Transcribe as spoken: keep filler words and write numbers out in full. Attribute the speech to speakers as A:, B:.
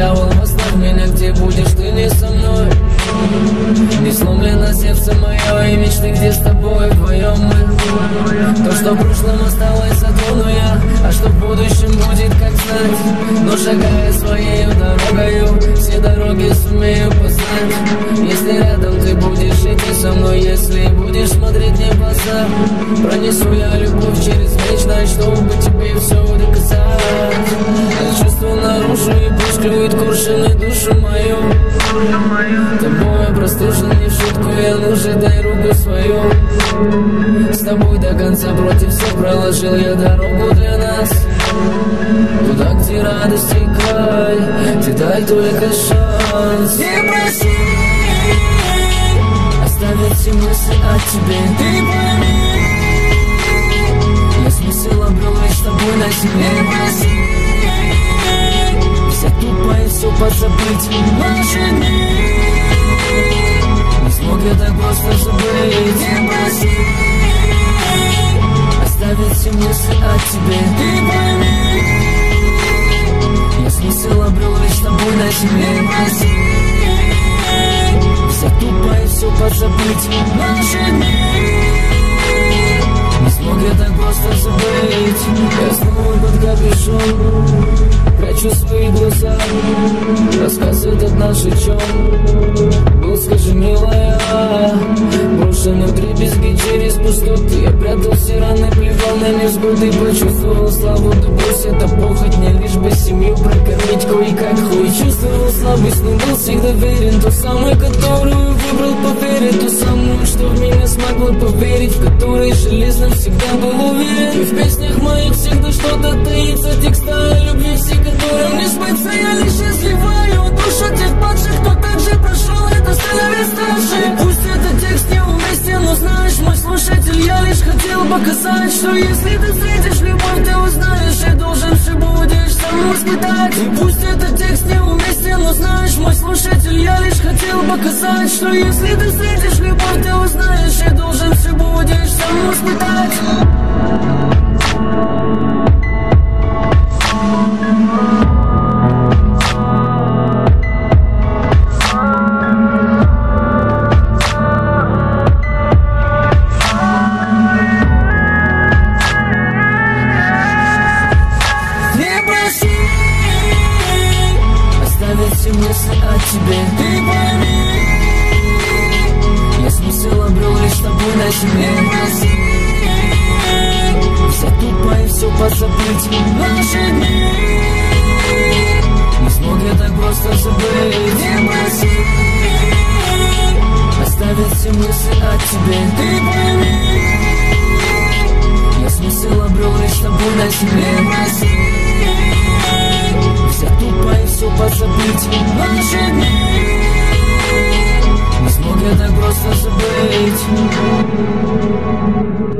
A: дьявол во снах меня, где будешь ты не со мной. Не сломлено сердце мое и мечты, где с тобой вдвоем мы. То, что в прошлом осталось, затрону я, а что в будущем будет, как знать. Но шагая своей дорогою, все дороги сумею познать. Если рядом ты будешь идти со мной, если будешь смотреть мне в глаза, пронесу я любовь через вечность, чтобы тебе все доказать. Я чувство наружу и пусть клюет куршины душу мою. Тобой простужен не в шутку, я нужен, дай руку свою. С тобой до конца против всех проложил я дорогу для нас. Туда, где радость и край, ты дай только шанс.
B: Не проси
A: оставить все мысли о тебе.
B: Ты пойми,
A: я смысл обрел лишь с тобой на земле.
B: не проси
A: все тупо и все позабыть.
B: наши дни.
A: Не смог я так просто забыть.
B: Не проси,
A: оставить все мысли о тебе.
B: ты пойми,
A: Я смысл обрел лишь с тобой на
B: не
A: земле.
B: проси
A: Все тупо и все позабыть.
B: наши дни.
A: Не смог я так просто забыть. Я снова под капюшон прячу свои глаза. Рассказ этот наш о чем был, скажи, милая. Брошенный вдребезги через пустоты, я прятал все раны, плевал на невзгоды. Почувствовал славу, да брось это похоть, мне лишь бы семью прокормить кое-как хуй. Чувствовал слабость, но был всегда верен. Ту самую, которую выбрал по вере, ту самую, что в меня смогла поверить, в которой железно всегда был уверен. И в песнях моих всегда что-то таится, текста о любви, все которым не сбыться. Я лишь изливаю душу тех падших, кто так же прошел, это становится старше. Пусть этот текст не уместен, но знаешь, мой слушатель, я лишь хотел показать, что если ты встретишь любовь, ты узнаешь и должен все будешь сам испытать. И пусть этот текст не уместен, но знаешь, мой слушатель, я лишь хотел показать, что если ты встретишь любовь, ты узнаешь и должен все будешь сам испытать. Все мысли о тебе,
B: Ты пойми,
A: я смысл обрел лишь с тобой на земле.
B: не проси
A: Все тупо и все позабыть.
B: наши дни.
A: Не смог я так просто забыть.
B: Не проси,
A: Оставить все мысли о тебе.
B: ты пойми,
A: Я смысл обрел лишь с тобой на
B: не
A: земле.
B: проси
A: Все тупо и все позабыть.
B: наши дни.
A: Не смог я так просто забыть.